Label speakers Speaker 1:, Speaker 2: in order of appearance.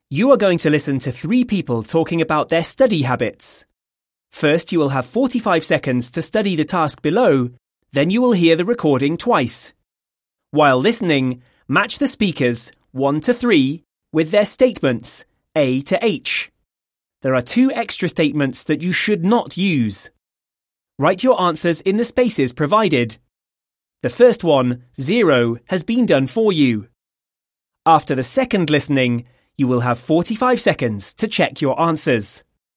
Speaker 1: You are going to listen to 3 people talking about their study habits. First, you will have 45 seconds to study the task below, then you will hear the recording twice. While listening, match the speakers 1 to 3 with their statements A to H. There are 2 extra statements that you should not use. Write your answers in the spaces provided. The first one, 0, has been done for you. After the second listening, you will have 45 seconds to check your answers.